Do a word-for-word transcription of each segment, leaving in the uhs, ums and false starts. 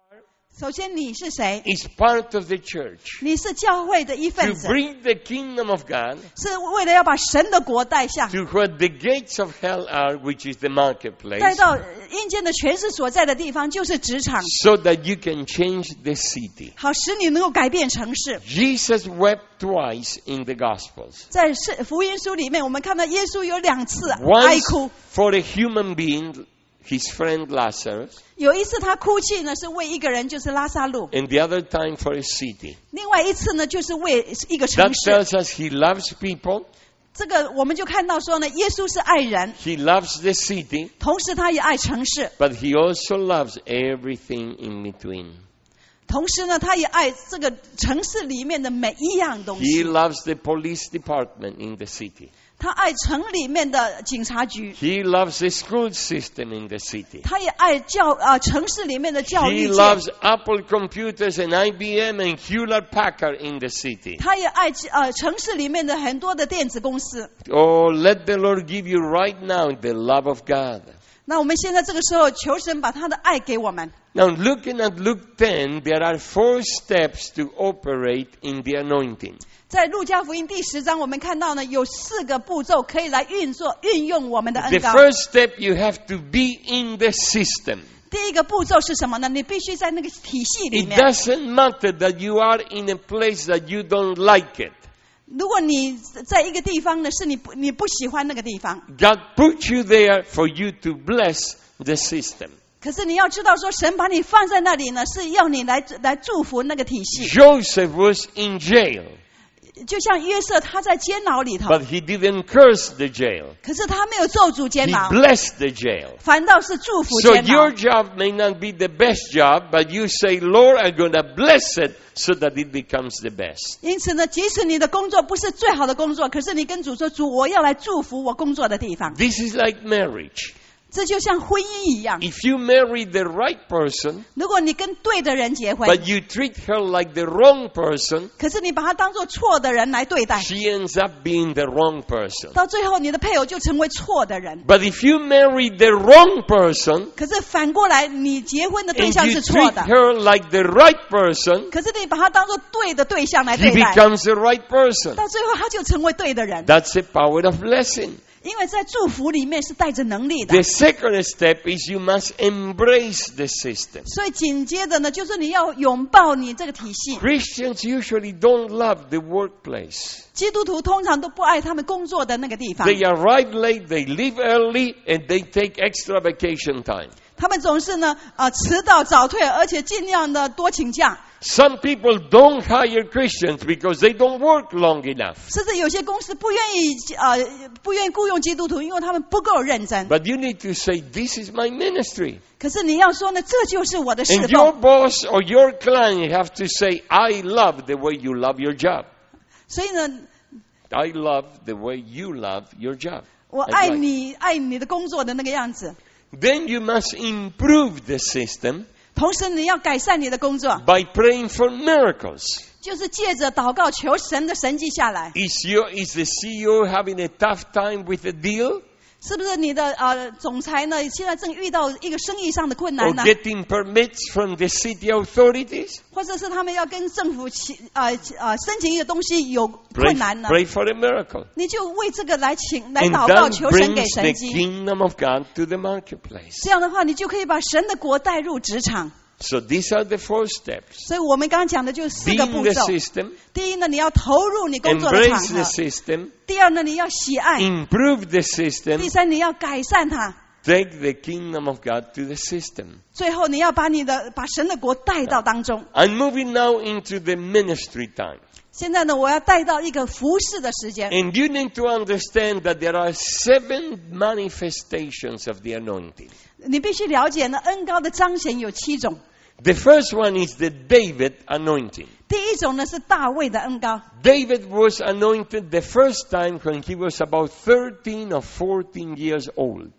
首先你是谁？ is part of the church. 你是教会的一 To 份子， bring the kingdom of God 是为了要把神的国带下， to where the gates of hell are, which is the 带 marketplace, 到阴间的权势所在的地方，就是职场， so that you can change the city. 好使你能够改变城市。 Jesus wept twice in the Gospels. 在是福音书里面，我们看到耶稣有两次哀 Once 哭， for a human being, his friend Lazarus, 有一次他哭泣呢，是为一个人，就是拉撒路； and the other time for a city. 另外一次呢，就是为一个 That 城市。 tells us he loves people, 这个我们就看到说呢，耶稣是爱人， he loves the city, 同时他也爱城市， but he also loves everything in between. 同时呢，他也爱这个城市里面的每一样东 He 西。 loves the police department in the city. 他爱城里面的警察局， He loves the school system in the city. 他也爱教啊、呃、城市里面的教 He 育界， loves Apple computers and I B M and Hewlett Packard in the city. 他也爱呃城市里面的很多的电子公司。 Oh, let the Lord give you right now the love of God. 那我们现在这个时候，求神把他的爱给我们。 Now, looking at Luke ten, there are four steps to operate in the anointing. 在路加福音第十章，我们看到呢，有四个步骤可以来运作、运用我们的 The 恩膏。 first step, you have to be in the system. 第一个步骤是什么呢？你必须在那个体系里 It 面。 doesn't matter that you are in a place that you don't like it. 如果你在一个地方呢，是你不你不喜欢那个地方， God put you there for you to bless the system. 可是你要知道说，神把你放在那里呢，是要你来来祝福那个体系。 Joseph was in jail, 就像约瑟，他在监牢里头， but he didn't curse the jail. 可是他没有咒诅监 He 牢， blessed the jail. 反倒是祝福 So 监牢 your。job may not be the best job, but you say, Lord, I'm going to bless it so that it becomes the best. 因此呢，即使你的工作不是最好的工作，可是你跟主说：“主，我要来祝福我工作的地方。 This is like marriage. ” 这就像婚姻一样， If you marry the right person, 如果你跟对的人结婚， but you treat her like the wrong person, 可是你把他当作错的人来对待， she ends up being the wrong person. 到最后你的配偶就成为错的人。 But if you marry the wrong person, 可是反过来，你结婚的对 and 象 you 是错 treat 的， her like the right person, 可是你把他当作对的对象来 he 对待， becomes the right person. 到最后他就成为对的人。 That's the power of blessing. 因为在祝福里面是带着能力的 The，second step is you must embrace the system. 所以紧接着呢，就是你要拥抱你这个体系。 Christians usually don't love the workplace. 基督徒通常都不爱他们工作的那个地方， They arrive late, they leave early, and they take extra vacation time. 他们总是呢呃迟到早退，而且尽量的多请假。 Some people don't hire Christians because they don't work long enough. 甚至有些公司不愿意呃不愿意雇佣基督徒，因为他们不够认真。 But you need to say, this is my ministry. 可是你要说呢，这就是我的侍 And your 奉。 boss or your client have to say, I love the way you love your job. 所以呢， I love the way you love your job. 我 I'd 爱 like- 你爱你的工作的那个样子。 Then you must improve the system 同时你要改善你的工作， by praying for miracles. 就是借着祷告求神的神迹下来。 Is, your, is the C E O having a tough time with a deal? 是不是你的呃总裁呢现在正遇到一个生意上的困 Or 难呢？ getting permits from the city authorities? 或者是他们要跟政府起呃呃申请一个东西有 Pray, 困难呢？ pray for a miracle. 你就为这个来请来 And 祷告， that 求神给 brings 神 the 迹。 kingdom of God to the marketplace. 这样的话，你就可以把神的国带入职场。 So these are the four steps. 所以我们刚刚讲的就是四 Be 个 in 步 the 骤。 system, 第一呢，你要投入你工作的场 embrace the 合； system, 第二呢，你要喜爱； improve the 第 system, 三，你要改善它； take the kingdom of God to the system. 最后，你要把你的把神的国带到当中。 I'm moving now into the ministry time. 现在呢，我要带到一个服侍的时间。 And you need to understand that there are seven manifestations of the anointing. 你必须了解呢，恩膏的彰显有七种。 The first one is the David anointing. 第一种呢是大卫的恩膏。 David was anointed the first time when he was about thirteen or fourteen years old.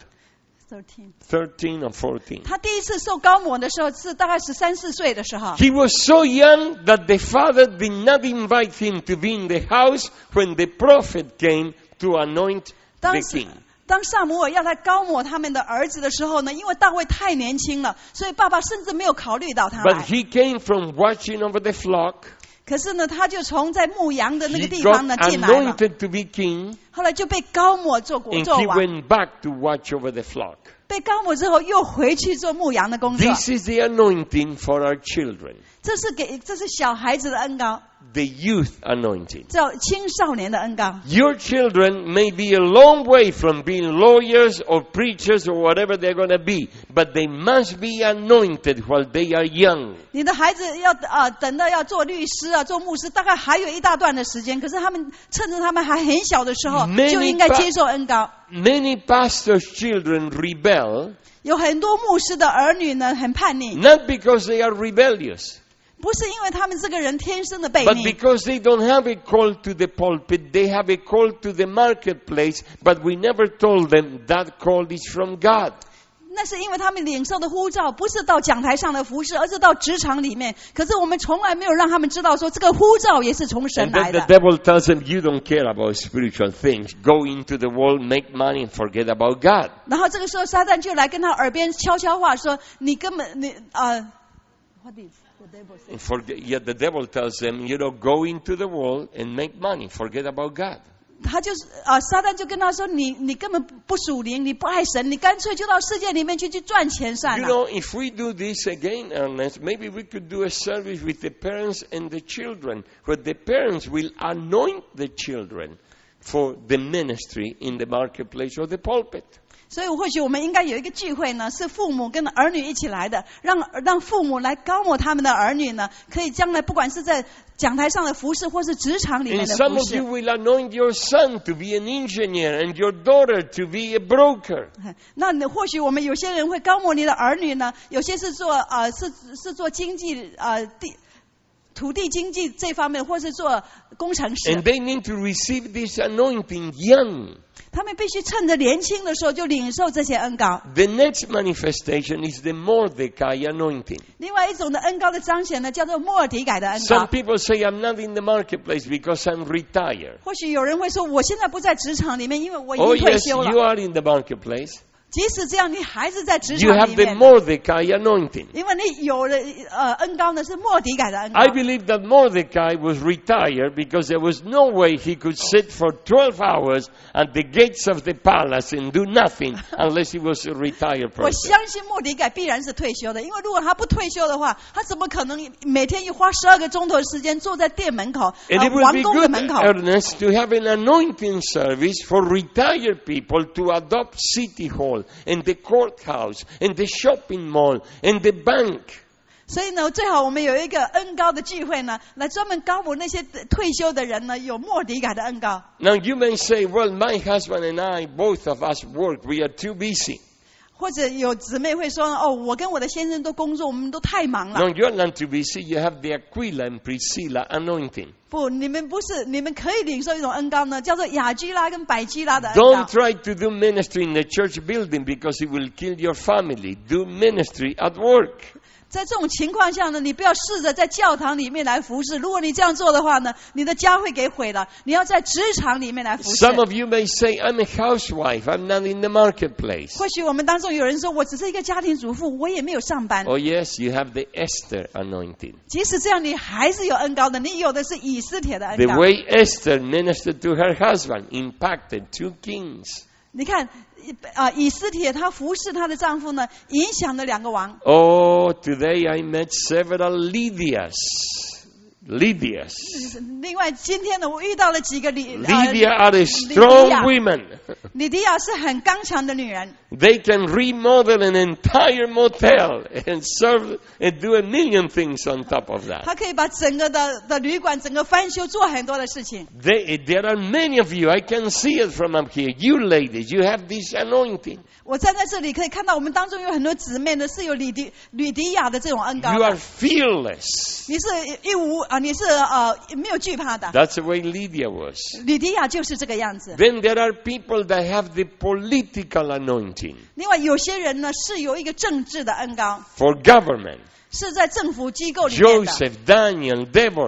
thirteen or fourteen. 他第一次受膏抹的时候是大概十三四岁的时候。 He was so young that the father did not invite him to be in the house when the prophet came to anoint 当 the 时 king. 当撒母耳要来膏抹他们的儿子的时候呢，因为大卫太年轻了，所以爸爸甚至没有考虑到他来。 But he came from watching over the flock. 可是呢，他就从在牧羊的那个 He 地方呢 got 进来了， anointed to be king, 后来就被膏抹做国 and 做 he 王。 went back to watch over the flock. 被膏抹之后，又回去做牧羊的工作。 This is the anointing for our children, 这是给这是小孩子的恩膏， the youth anointing. 叫青少年的恩膏。 Your children may be a long way from being lawyers or preachers or whatever they're going to be, but they must be anointed while they are young. 你的孩子要啊、呃，等到要做律师啊，做牧师，大概还有一大段的时间。可是他们趁着他们还很小的时候， Many 就应该接受恩膏。 Many pastors' children rebel, 有很多牧师的儿女呢，很叛逆， not because they are rebellious, 不是因为他们这个人天生的悖 but 逆， because they don't have a call to the pulpit, they have a call to the marketplace, but we never told them that call is from God. 那是因为他们领受的呼召不是到讲台上的服事，而是到职场里面。可是我们从来没有让他们知道说，这个呼召也是从神 And 来 then the 的。 devil tells them, you don't care about spiritual things. Go into the world, make money, and forget about God. 然后这个时候，撒旦就来跟他耳边悄悄话说：“你根本你呃 ，what is the devil say？” And forget, yet the devil tells them, you know, go into the world and make money, forget about God. 他就是啊、呃，撒旦就跟他说：“你你根本不属灵，你不爱神，你干脆就到世界里面去去赚钱算 You 了。” know, if we do this again, Ernest, maybe we could do a service with the parents and the children, where the parents will anoint the children for the ministry in the marketplace or the pulpit. 所以或许我们应该有一个聚会呢，是父母跟儿女一起来的，让让父母来膏抹他们的儿女呢，可以将来不管是在讲台上的服事，或是职场里 And 面的 some 服 of 事 you。will anoint your son to be an engineer and your daughter to be a broker. 那你或许我们有些人会膏抹你的儿女呢，有些是做呃是是做经济呃地土地经济这方面，或是做工程师。 And they need to receive this anointing young. 他们必须趁着年轻的时候就领受这些恩膏。 The next manifestation is the Mordecai anointing. 另外一种的恩膏的彰显呢，叫做莫尔迪改的恩 Some 膏。 people say, I'm not in the marketplace because I'm retired. 或许有人会说，我现在不在职场里面，因为我已 Oh 经退 yes, 休 you 了。 are in the marketplace. 即使这样，你还是在职 You 场 have 里 the 面。 Mordecai anointing. 因为你有了呃恩膏呢，是莫迪改的恩膏。 I believe that Mordecai was retired because there was no way he could sit for twelve hours at the gates of the palace and do nothing unless he was a retired 我 person. 相信莫迪改必然是退休的，因为如果他不退休的话，他怎么可能每天要花十二个钟头的时间坐在店门口， And 呃 it would 王 be 宫的 good, 门口？ Ernest, to have an anointing service for retired people to adopt City Hall and the courthouse and the shopping mall and the bank. 所以呢，最好我们有一个恩膏的聚会呢，来专门膏抹那些退休的人呢，有莫迪改的恩膏。 Now you may say, well, my husband and I, both of us work. We are too busy. 或者有姊妹会说，哦，我跟我的先生都工作，我们都太忙了。 No, you're not too busy. You have the Aquila and Priscilla anointing. 不，你们不是，你们可以领受一种恩膏呢，叫做雅居拉跟百基拉的恩 Don't 膏。 try to do ministry in the church building because it will kill your family. Do ministry at work. 在这种情况下呢，你不要试着在教堂里面来服侍。如果你这样做的话呢，你的家会给毁了。你要在职场里面来服侍。 Some of you may say, I'm a housewife. I'm not in the marketplace. 或许我们当中有人说，我只是一个家庭主妇，我也没有上班。 Oh yes, you have the Esther anointing. 即使这样，你还是有恩膏的。你有的是以斯帖的恩 The 膏。 way Esther ministered to her husband impacted two kings. 你看，啊、呃，以斯帖她服侍她的丈夫呢，影响了两个王。 Oh, today I met several Lydias. Lydias. 另外，今天呢，我遇到了几个李 Lydia 呃 are a strong women. 李迪亚是很刚强的女人。 They can remodel an entire motel and serve and do a million things on top of that. 她可以把整个的的旅馆整个翻修，做很多的事情。 They, there are many of you. I can see it from up here. You ladies, you have this anointing. 我站在这里可以看到，我们当中有很多姊妹呢，是有李迪吕迪亚的这种恩膏 You 的。 are fearless. 你是一无啊，你是呃没有惧怕的。 That's the way Lydia was. 吕迪亚就是这个样子。 Then there are people that have the political anointing 另外有些人呢是有一个政治的恩膏， for government. 是在政府机构里面的。 Joseph, Daniel, Deborah.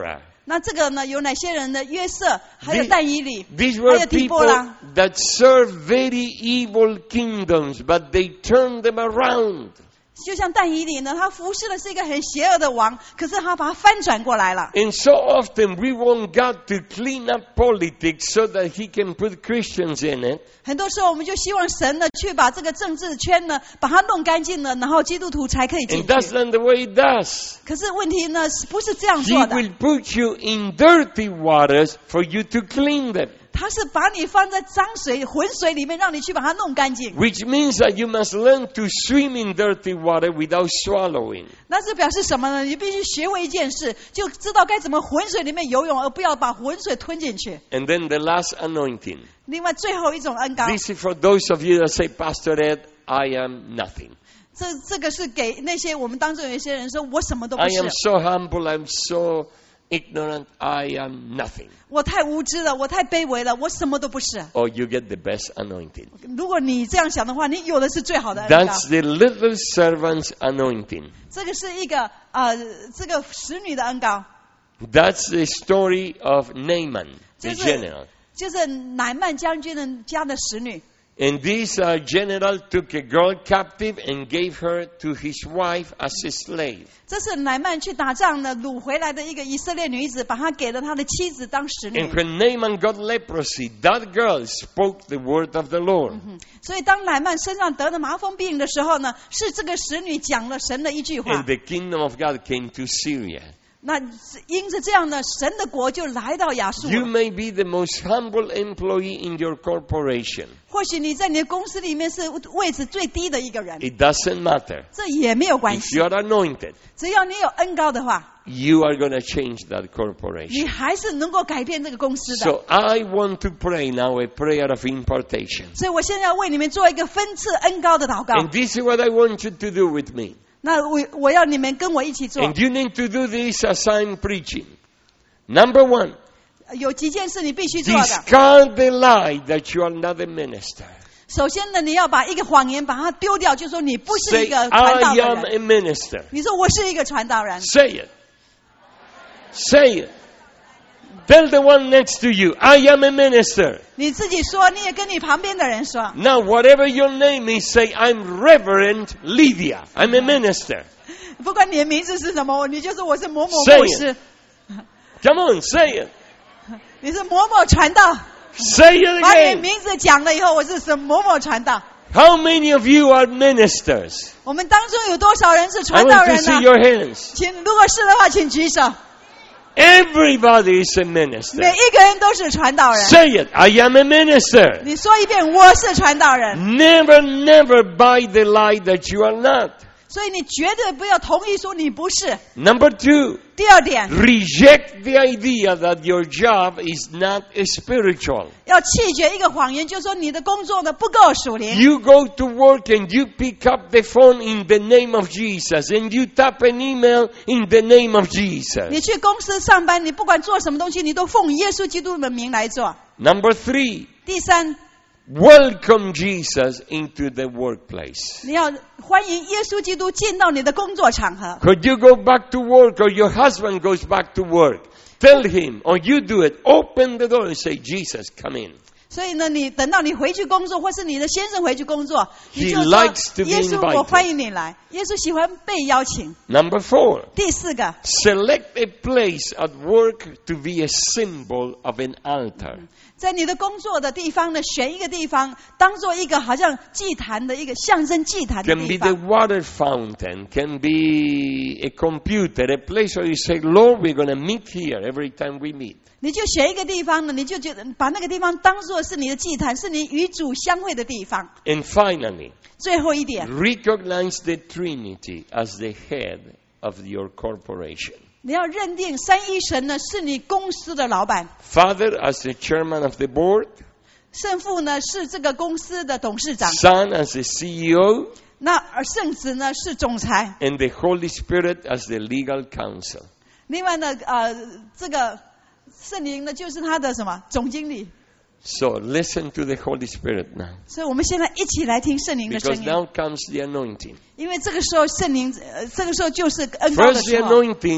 那这个呢，有哪些人呢？约瑟，还有 The- 但以理， These 还 were 有底 people 波拉。 that served very evil kingdoms, but they turned them around. 就像但以理呢，他服侍的是一个很邪恶的王，可是他把它翻转过来了。 And so often we want God to clean up politics so that He can put Christians in it. 很多时候我们就希望神呢，去把这个政治圈呢，把它弄干净了，然后基督徒才可以进 And that's 去。 not the way He does. 可是问题呢，是不是这样 He 做的？ will put you in dirty waters for you to clean them. 他是把你放在脏水、浑水里面，让你去把它弄干净。 Which means that you must learn to swim in dirty water without swallowing. 那是表示什么呢？你必须学会一件事，就知道该怎么浑水里面游泳，而不要把浑水吞进去。 And then the last anointing. 另外，最后一种恩膏， This is for those of you that say, Pastor Ed, I am nothing. 这这个是给那些我们当中有一些人说，我什么都不 I 是 am，so humble, I'm so ignorant, I am nothing. 我太无知了，我太卑微了，我什么都不是。 Or you get the best anointing. 如果你这样想的话，你有的是最好的恩膏。 That's the little servant's anointing. 这个是一个呃，这个使女的恩膏， That's the story of Naaman, the 就是 general. 就是乃曼将军的家的使女。 And this uh, general took a girl captive and gave her to his wife as a slave. 这是乃曼去打仗呢，掳回来的一个以色列女子，把她给了他的妻子当使女。 And when Naaman got leprosy, that girl spoke the word of the Lord. 所以当乃曼身上得了麻风病的时候呢，是这个使女讲了神的一句话 And。the kingdom of God came to Syria. 那因着这样呢，神的国就来到亚述 You 了。 may be the most humble employee in your corporation. 或许你在你的公司里面是位置最低的一个人， It doesn't matter. 这也没有关 If 系 you，are anointed, 只要你有恩膏的话， you are going to change that 你 corporation. 还是能够改变这个公司的。 So I want to pray now a prayer of impartation. 所以我现在要为你们做一个分赐恩膏的祷告。 And this is what I want you to do with me. 那我我要你们跟我一起做。 And you need to do this as I'm preaching. Number one, 有几件事你必须做的。 discard the lie that you are not a minister. 首先呢，你要把一个谎言把它丢掉，就说你不是一 Say, 个传道 I 的 am 人。 a minister. 你说我是一个传道人， Say it. Say it. Tell the one next to you, I am a minister. 你自己说，你也跟你旁边的人说。 Now, whatever your name is, say, I'm Reverend Lydia. I'm a minister. 不管你的名字是什么，你就说我是某某 Say 牧 it. 师， Come on, say it. 你是某某传道。 Say it 把你的 again. 名字讲了以后，我是什某某传道。 How many of you are ministers? 我们当中有多少人是 I 传道 want to 人 see 呢？ your hands. 请，如果是的话，请举手。 Everybody is a minister. 每一个人都是传道人。 Say it. I am a minister. 你说一遍，我是传道人。 Never, never buy the lie that you are not. 所以你绝对不要同意说你不是。 Number two, 第二点， reject the idea that your job is not spiritual. 要弃绝一个谎言，就是说你的工作呢不够属灵。 You go to work and you pick up the phone in the name of Jesus and you tap an email in the name of 你 Jesus. 去公司上班，你不管做什么东西，你都奉耶稣基督的名来做。 Number three, 第三， welcome Jesus into the workplace. 你要欢迎耶稣基督进到你的工作场合。 Could you go back to work or your husband goes back to work? Tell him or you do it. Open the door and say, Jesus, come in. 所以呢，你等到你回去工作，或是你的先生回去工作，你 He 就 likes to 说： be 耶稣， invited. 我欢迎你来。耶稣喜欢被邀请。 Number four, 第四个， select a place at work to be a symbol of an altar. 在你的工作的地方呢，选一个地方，当做一个好像祭坛的一个象征祭坛的 Can 地 be the 方。 water fountain, can be a computer, a place where you say, Lord, we're going to meet here every time we meet. 你就选一个地方呢，你就觉得把那个地方当做是你的祭坛，是你与主相会的地方。 And finally, 最后一点， recognize the Trinity as the head of your corporation. 你要认定三一神呢是你公司的老板， Father as the chairman of the board, 圣父呢是这个公司的董事长， Son as the C E O, 那而圣子呢是总裁。 and the Holy Spirit as the legal counsel. 另外呢，呃，这个圣灵呢就是他的什么总经理。 So listen to the Holy Spirit now. 所以我们现在一起来听圣灵的声 Because 音， now comes the anointing. 因为这个时候圣灵，呃，这个时候就是恩膏的 First, 时 the 候。 anointing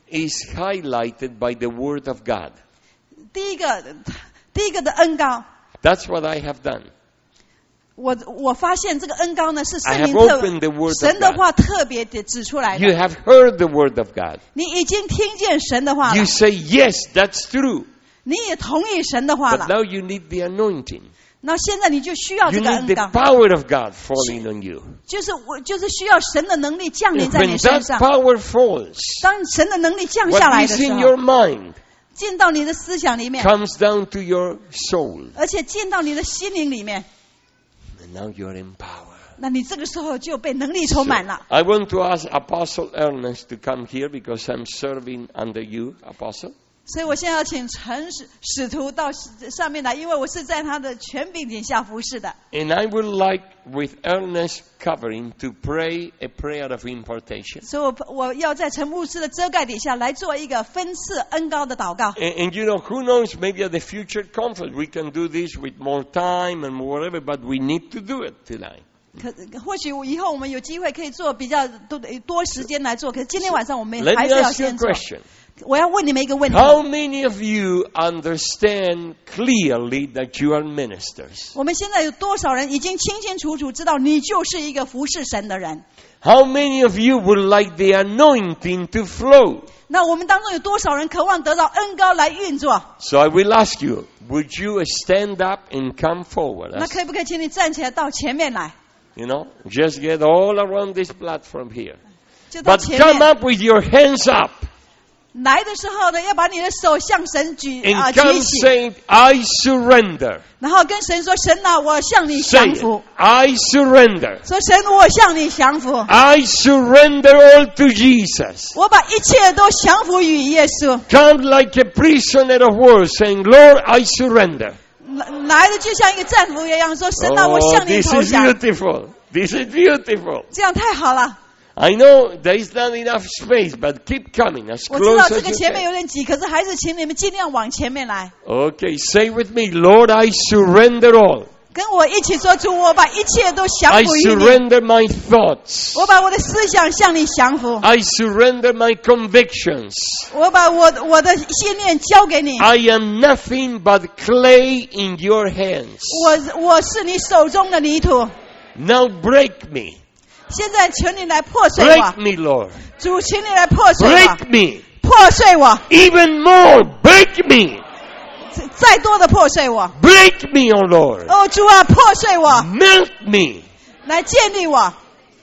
is highlighted by the Word of God. 第一个，第一个的恩膏， That's what I have done. 我我发现这个恩膏呢是 I 圣 have 灵特 opened the Word of 神的 God. 话特别的指出来 You 的。 have heard the Word of God. 你已经听见神的话了 You，say, yes, that's true. 你也同意神的话 But 了。 now you need the anointing. 那现在你就需要 You 这个 need 恩 the 膏， power of God falling on you. 就是我就是需要神的能力降临在 When 你身 that 上。 power falls, 当神的能力降下 what 来 is 的时 in 候， your mind 进到你的思想里面， comes down to your soul. 而且进到你的心灵里面， And now you're in power. 那你这个时候就被能力充满了。 I want to ask Apostle Ernest to come here because I'm serving under you, Apostle. 所以我现在要请陈使使徒到上面来，因为我是在他的权柄底下服侍的。 And I would like, with Ernest covering, to pray a prayer of impartation. 所以我我要在陈牧师的遮盖底下来做一个分赐恩膏的祷告。 And, and you know, who knows, maybe at the future conference we can do this with more time and whatever, but we need to do it tonight. 可或许以后我们有机会可以做比较多多时间来做，可是今天晚上我们 Let 还 me 是要 ask you a 先做。 question. 我要问你们一个问题： How many of you understand clearly that you are ministers? 我们现在有多少人已经清清楚楚知道你就是一个服侍神的人？ How many of you would like the anointing to flow? 那我们当中有多少人渴望得到恩膏来运作？ So I will ask you, would you stand up and come forward? 那 That's- 可不可以请你站起来到前面来？ You know, just get all around this platform here. 就到 But 前 come 面 up with your hands up 来的时候呢，要把你的手向神举啊 and 举 come 起， saying, I surrender. 然后跟神说：“神啊，我向你 Say 降 it. 服。 I surrender. ” 说：“神，我向你降服， I surrender all to Jesus. 我把一切都降服于耶稣。 Come like a prisoner of war saying, Lord, I surrender. 来来的就像一个战俘一样，说：“神啊，我 Oh, 向你 this 投 is 降。 beautiful. This is beautiful. ” 这样太好了。 I know there is not enough space, but keep coming as 我知道 close 这 as 个 you 前面 can. 有点挤，可是还是请你们尽量往前面来， Okay, say with me, Lord, I surrender all. 跟我一起说：“主，我把一切都降 I 服于你， surrender my thoughts. 我把我的思想向你降服， I surrender my convictions. 我把我我的信念交给你。 I am nothing but clay in your hands. 我我是你手中的泥土， Now break me. 现在求你来破碎我， Break me, Lord. 主，请你来破碎我， Break me. 破碎我， Even more. Break me. 再多的破碎我。 Break me, oh Lord. 哦，主啊，破碎我， Melt me. 来建立我。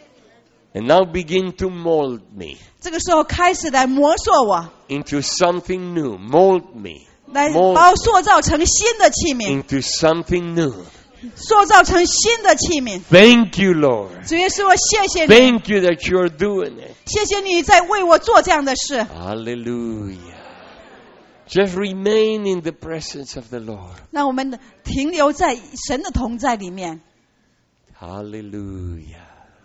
And now begin to mold me 这个时候开始来磨塑我， into something new. Mold me 来 Mold 把我塑造成新的器皿， into something new. 塑造成新的器皿。 Thank you, Lord. 主耶稣，我谢谢你， Thank you that you're doing it. 谢谢你在为我做这样的事。 Hallelujah. Just remain in the presence of the Lord. 让我们停留在神的同在里面。 Hallelujah.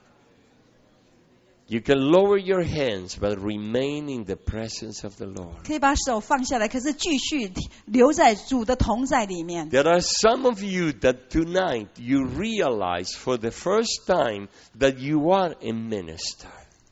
You can lower your hands, but remain in the presence of the Lord. 可以把手放下来，可是继续留在主的同在里面。 There are some of you that tonight you realize for the first time that you are a minister.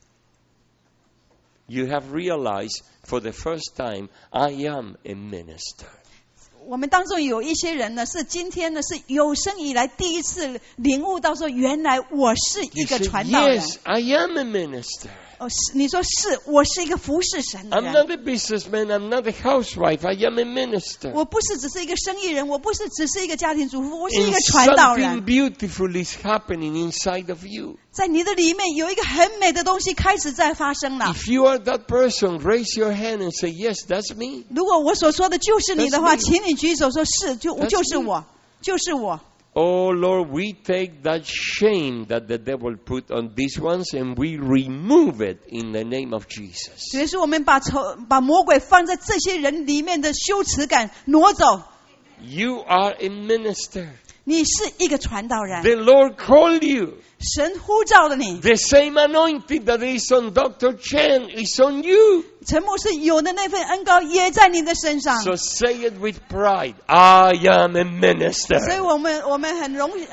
You have realized for the first time, I am a minister. 我们当中有一些人呢，是今天呢是有生以来第一次领悟到说，原来我是一 You 个 say, 传道人。 yes, I am a minister. 哦，是你说是，我是一个服侍神的 I'm 人。 not a businessman. I'm not a housewife. I am a minister. 我不是只是一个生意人，我不是只是一个家庭主妇，我是一 And 个传道 something 人。 beautiful is happening inside of you. 在你的里面有一个很美的东西开始在发生了。 If you are that person, raise your hand and say, yes, that's me. 如果我所说的就是你的话， That's me. 请你举手说是，就 That's 就是 me. 我，就是我。 Oh Lord, we take that shame that the devil put on these ones and we remove it in the name of Jesus. 所以说，我们把仇把魔鬼放在这些人里面的羞耻感挪走。 You are a minister. 你是一个传道人， The Lord called you. 神呼召了你。 The same anointing that is on Doctor Chen is on you. 陈牧师有的那份恩膏也在你的身上， So say it with pride. I am a 所以 minister. 我们我们很荣呃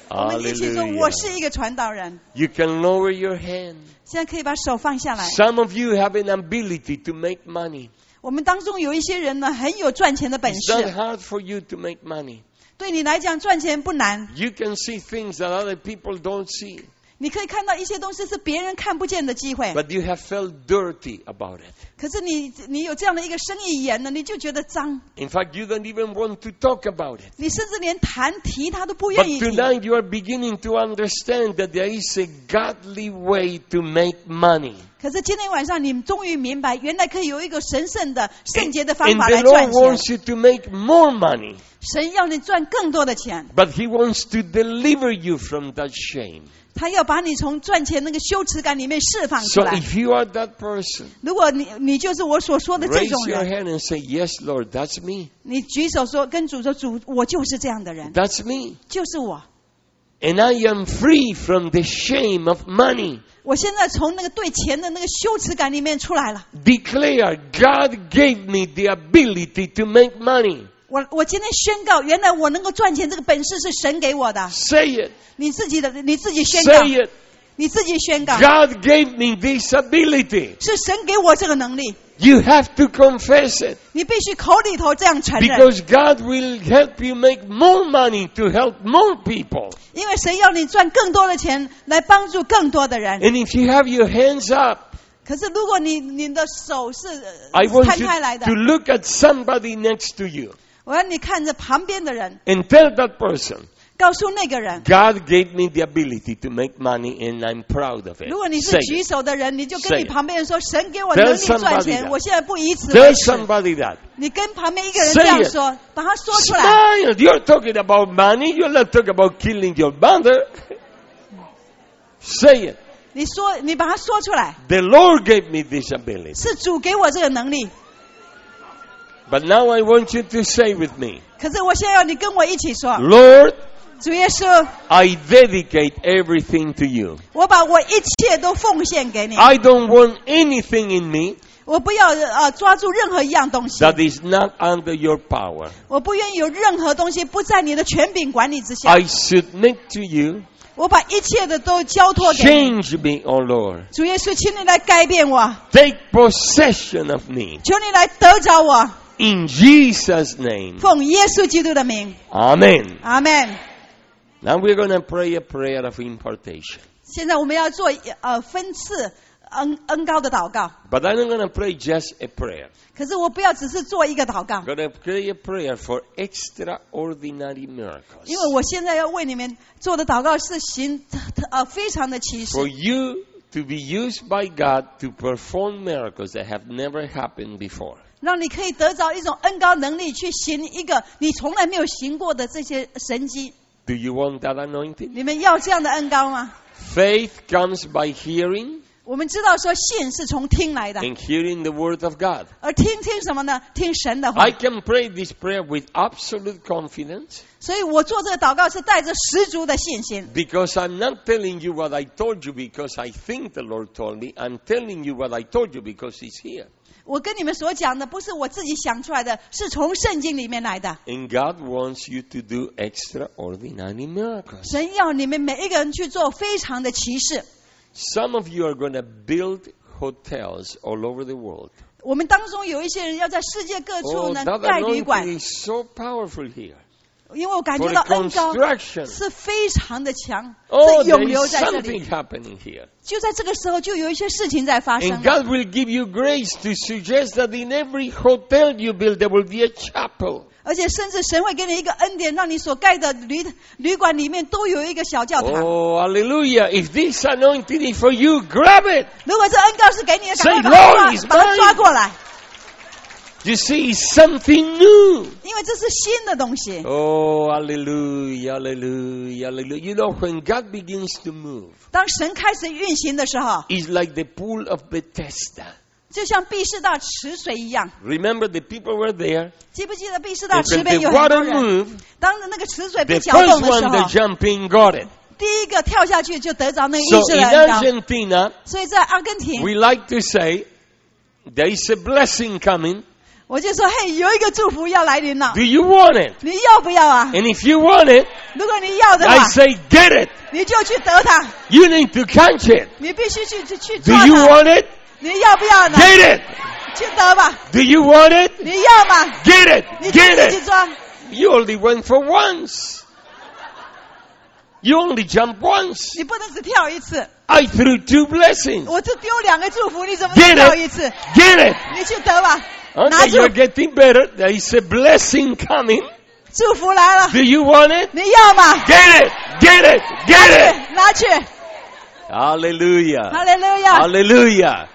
我们一起说，我是一个传道人。 You can lower your hand. 现在可以把手放下来。 Some of you have an ability to make money. 我们当中有一些人呢，很有赚钱的本 It's not 事。 hard for you to make money. 对你来讲，赚钱不难。 You can see things that other people don't see. 你可以看到一些东西是别人看不见的机会。 But you have felt dirty about it. 可是你你有这样的一个生意眼呢，你就觉得脏。 In fact, you don't even want to talk about it. 你甚至连谈提他都不 But 愿意提。 tonight you are beginning to understand that there is a godly way to make money. 可是今天晚上你们终于明白，原来可以有一个神圣的、圣洁的方 And 法 the 来 Lord 赚钱。 wants you to make more money. 神要你赚更多的钱， But He wants to deliver you from that shame. 他要把你从赚钱那个羞耻感里面释放出 So 来。 if you are that person, 如果你你就是我所说的这 raise 种 your 人， hand and say, Yes, Lord, that's me. 你举手说，跟主说，主，我就是这样的人， That's me. 就是我。 And I am free from the shame of money. 我现在从那个对钱的那个羞耻感里面出来了。 Declare, God gave me the ability to make money. 我我今天宣告，原来我能够赚钱，这个本事是神给我的。 Say it. 你自己的，你自己宣告， Say it. 你自己宣告， God gave me this ability. 是神给我这个能力。 You have to confess it. 你必须口里头这样承认， Because God will help you make more money to help more people. 因为神要你赚更多的钱来帮助更多的人。 And if you have your hands up, 可是如果你你的手是 I 呃 want 摊 you 开来的 to，look at somebody next to you 我要你看着旁边的人， and tell that person, 告诉那个人， God gave me the ability to make money and I'm proud of it. 如果你是 Say 举 it. 手的人，你就 Say 跟你 it. 旁边人说，神给我 Tell 能力赚 somebody 钱， that. 我现在不以此 Tell 为耻。 somebody that. 你跟旁边一个人 Say 这样 it. 说，把它说出来。 Smile. You're talking about money. You're not talking about killing your mother. Say it. 你说，你把它说出来， The Lord gave me this ability. 是主给我这个能力。 But now I want you to say with me, 可是我现在要你跟我一起说， Lord, 主耶稣， I dedicate everything to you. 我把我一切都奉献给你， I don't want anything in me 我不要呃抓住任何一样东西， that is not under your power. 我不愿意有任何东西不在你的权柄管理之下。 I submit to you. 我把一切的都交托给你。 Change me, O Lord. 主耶稣，请你来改变我， Take possession of me. 求你来得着我， In Jesus' name. 奉耶稣基督的名， Amen. 阿门。 Now we're going to pray a prayer of impartation. 现在我们要做呃分次恩恩高的祷告， But I'm not going to pray just a prayer. 可是我不要只是做一个祷告 I'm，going to pray a prayer for extraordinary miracles. 因为我现在要为你们做的祷告是行呃非常的奇事 For，you to be used by God to perform miracles that have never happened before. 让你可以得着一种恩高能力去行一个你从来没有行过的这些神迹。 Do you want that anointing? 你们要这样的恩高吗？ Faith comes by hearing, 我们知道说信是从听来的， and hearing the word of God. 而听听什么呢？听神的话 I。can pray this prayer with absolute confidence 所以我做这个祷告是带着十足的信心， because I'm not telling you what I told you because I think the Lord told me. I'm telling you what I told you because He's here. 我跟你们所讲的不是我自己想出来的，是从圣经里面来的。 And God wants you to do extraordinary miracles. 神要你们每一个人去做非常的奇事。 Some of you are going to build hotels all over the world. 我们当中有一些人要在世界各处 Oh, 呢 that 盖旅馆， anointing is so powerful here. 因为我感 For 觉到 the 恩高 construction. 是非常的强， Oh, 是永 there 留 is 在这里。 something happening here. 就在这个时候，就有一些事情在发生 And 了。 God will give you grace to suggest that in every hotel you build, there will be a chapel. 而且甚至神会给你一个恩典，让你所盖的旅旅馆里面都有一个小教堂。 Oh, hallelujah. If this anointing is for you, grab it. 如果这恩膏是给你的，赶 Say, 快把它 Lord, 抓 it's 把它抓 mine. 过来， You see, it's something new. 因为这是新的东西。 Oh, hallelujah, hallelujah, hallelujah. You know, when God begins to move, 当神开始运行的时候， it's like the pool of Bethesda. 就像毕士大池水一样。 Remember, the people were there. 记不记得毕士大 And 池 when 边 the 有很多 water 人？ moved, 当那个池水被 the 搅动 first 的时 one 候 that，jumped in got it. 第一个跳下去就得着那个医 So 治 in 的恩膏。 Argentina, 所以在阿根廷， we like to say, there is a blessing coming. 我就说，嘿，有一个祝福要来临了， Do you want it? 你要不要啊？ And if you want it, 如果你要的 I 话， say get it. 你就去得它， You need to catch it. 你必须去去去 Do 抓 you 它。 want it? 你要不要呢？ Get it. 去得吧， Do you want it? 你要吗？ Get it. 你就 Get 自己 it. 抓。 You only went for once. You only jump once. 你不能只跳一次， I threw two blessings. 我只丢两个祝福，你怎么 Get 能跳 it. 一次？ Get it. 你去得吧，拿 Okay, 住 you're getting better. There is a blessing coming. 祝福来了， Do you want it? 你要吗？ Get it. Get it. Get it. 拿去， Hallelujah. 哈利路亚。 Hallelujah.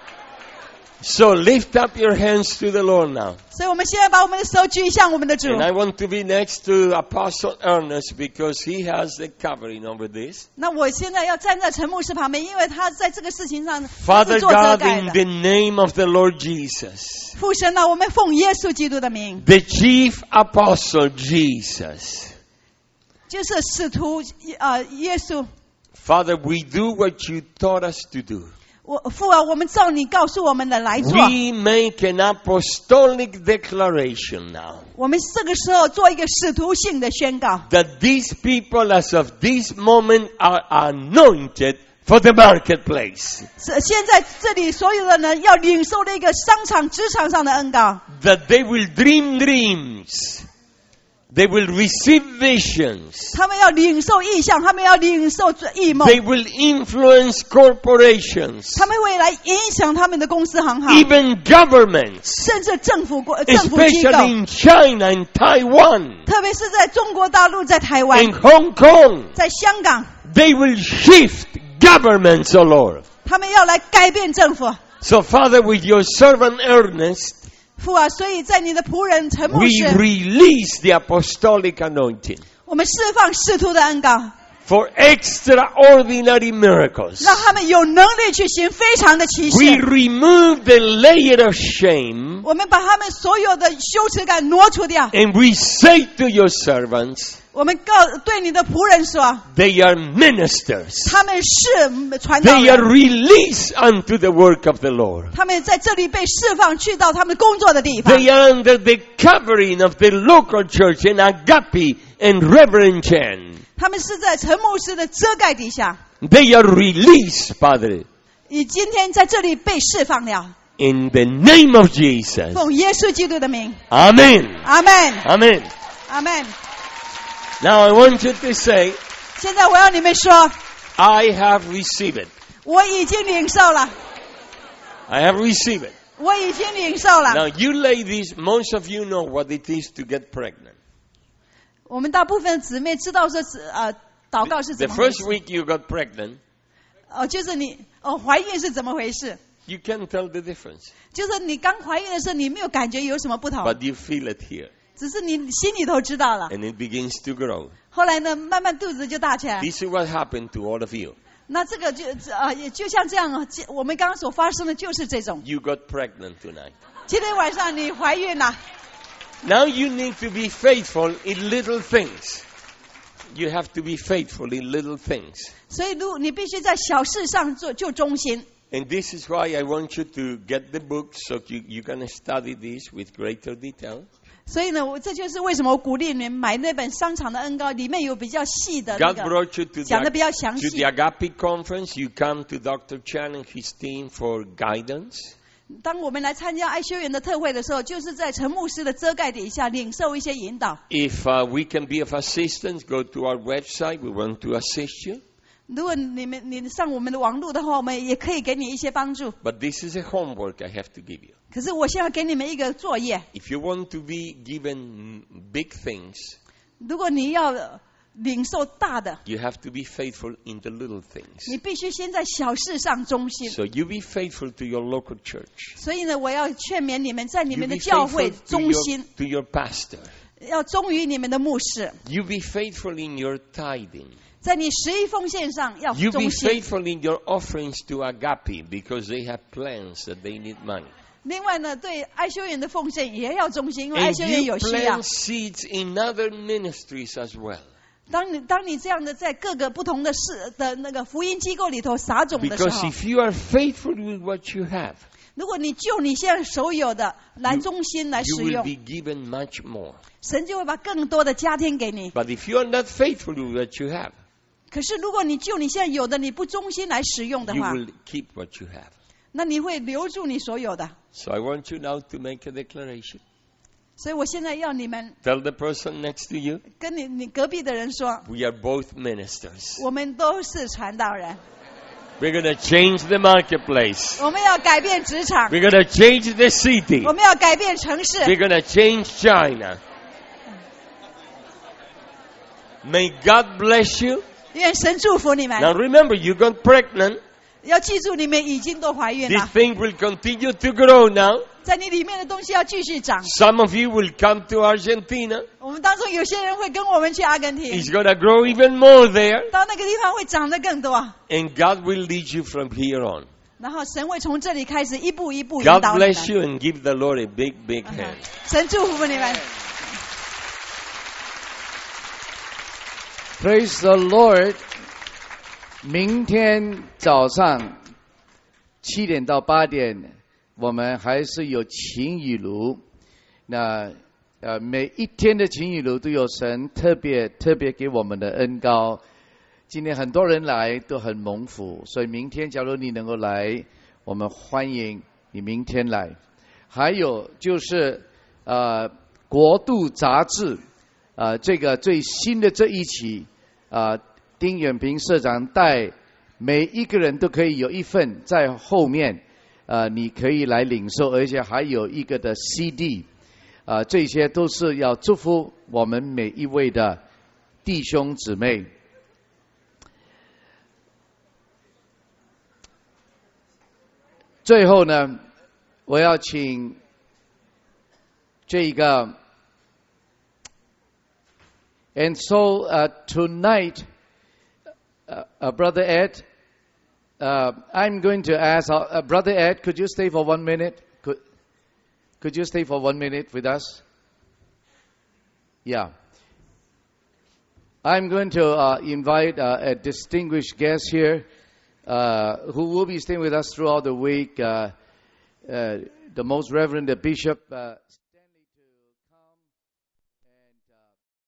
So lift up your hands to the Lord now. 所以我们现在把我们的手举向我们的主。 And I want to be next to Apostle Ernest because he has the covering over this. 那我现在要站在陈牧师旁边，因为他在这个事情上他 Father 是做遮 God, 盖 in 的。 the name of the Lord Jesus, 父神呢，我们奉耶稣基督的名， the chief apostle Jesus, 就是使徒呃耶稣。 Father, we do what you taught us to do. 我父啊，我们照你告诉我们的来做。 We make an apostolic declaration now 我们这个时候做一个使徒性的宣告， that these people as of this moment are anointed for the marketplace. 是现在这里所有的人要领受的一个商场、职场上的恩膏， That they will dream dreams. They will receive visions. 他们要领受意象，他们要领受异梦， They will influence corporations, 他们会来影响他们的公司行号， even governments, 甚至政府国政府机构， especially in China and Taiwan, 特别是在中国大陆、在台湾、 in Hong Kong. 在香港， They will shift governments, O Lord. 他们要来改变政府。 So, Father, with your servant Ernest, 父啊，所以在你的仆人陈牧 we 师， release the apostolic anointing 我们释放使徒的恩膏， for extraordinary miracles. 让他们有能力去行非常的奇 We 事。 remove the layer of shame 我们把他们所有的羞耻感挪除掉。 and we say to your servants, 我们告对你的仆人说， they are ministers. 他们是传道 They are 人， released unto the work of the Lord. 他们在这里被释放，去到他们工作的地方。 They are under the covering of the local church and Agape and Reverend Chen. 他们是在陈牧师的遮盖底下， They are released, Padre, 你今天在这里被释放了， in the name of Jesus. 奉耶稣基督的名， Amen. 阿门， Amen. 阿门。 Now I want you to say, 现在我要你们说， I have received it. 我已经领受了， I have received it. 我已经领受了。 Now you ladies, most of you know what it is to get pregnant. 我们大部分姊妹知道说是呃祷告是 The 怎么回 first 事， week you got pregnant, 哦，就是你哦怀孕是怎么回事？ you can't tell the difference. 就是你刚怀孕的时候，你没有感觉有什么不同， But you feel it here. 只是你心里头知道了。 And it begins to grow. 后来呢，慢慢肚子就大起来。 This is what happened to all of you. 那这个就啊，也就像这样啊，这我们刚刚所发生的就是这种。 You got pregnant tonight. 今天晚上你怀孕了， Now you need to be faithful in little things. You have to be faithful in little things. 所以如你必须在小事上做就忠心。 And this is why I want you to get the book so you, you can study this with greater detail. 所以呢，我这就是为什么我鼓励你们买那本商场的恩膏，里面有比较细的那 God 个 brought you to 讲的 the, 比较详 to 细 the。Agape conference. You come to Doctor Chan and his team for guidance. 当我们来参加爱修园的特会的时候，就是在陈牧师的遮盖底下领受一些引导。 If uh, we can be of assistance, go to our website. We want to assist you. 如果你们你上我们的网络的话，我们也可以给你一些帮助。 But this is a homework I have to give you. 可是我现在给你们一个作业， If you want to be given big things, 如果你要领受大的， you have to be faithful in the little things. 你必须先在小事上忠心。 So you be faithful to your local church. 所以呢，我要劝勉你们在你 You 们 be 的教 faithful 会 to 忠 your, 心， to your pastor. 要忠于你们的牧师， You be faithful in your tithing. 在你十一奉献上要 You be 忠心。 faithful in your offerings to Agape because they have plans that they need money. 另外呢，对爱修园的奉献也要忠心，因为爱 And 修园 you 有需要 plant。seeds in other ministries as well. 当你当你这样的在各个不同的事的那个福音机构里头撒种的时 Because 候， if you are faithful with what you have, 如果你就你现在所有的来忠心来 you 使 will 用， be given much more. 神就会把更多的加添给你。 But if you are not faithful with what you have, 可是如果你就你现在有的你不忠心来使用的 you 话， will keep what you have. 那你会留住你所有的。 So I want you now to make a declaration. 所以我现在要你们 Tell the person next to you, 跟你你隔壁的人说， we are both ministers. 我们都是传道人， We're going to change the marketplace. 我们要改变职场， We're going to change the city. 我们要改变城市。 We're going to change China. May God bless you. 愿神祝福你们。 Now remember, you got pregnant. 要记住，你们已经都怀孕 This 了， thing will continue to grow now. 在你里面的东西要继续长。 Some of you will come to Argentina. 我们当中有些人会跟我们去阿根廷， It's going to grow even more there. 到那个地方会长得更多， And God will lead you from here on. 然后神会从这里开始一步一步引 God 导你 bless 们。 you and give the Lord a big, big hand. 神祝福你们。 Praise the Lord！ 明天早上七点到八点，我们还是有晴雨炉。那呃，每一天的晴雨炉都有神特别特别给我们的恩膏。今天很多人来都很蒙福，所以明天假如你能够来，我们欢迎你明天来。还有就是呃，国度杂志呃，这个最新的这一期。啊、呃，丁远平社长带每一个人都可以有一份在后面，呃，你可以来领受，而且还有一个的 C D， 啊、呃，这些都是要祝福我们每一位的弟兄姊妹。最后呢，我要请这个。And so uh, tonight, uh, uh, Brother Ed, uh, I'm going to ask, uh, Brother Ed, could you stay for one minute? Could, could you stay for one minute with us? Yeah. I'm going to uh, invite uh, a distinguished guest here uh, who will be staying with us throughout the week, uh, uh, the Most Reverend the Bishop uh,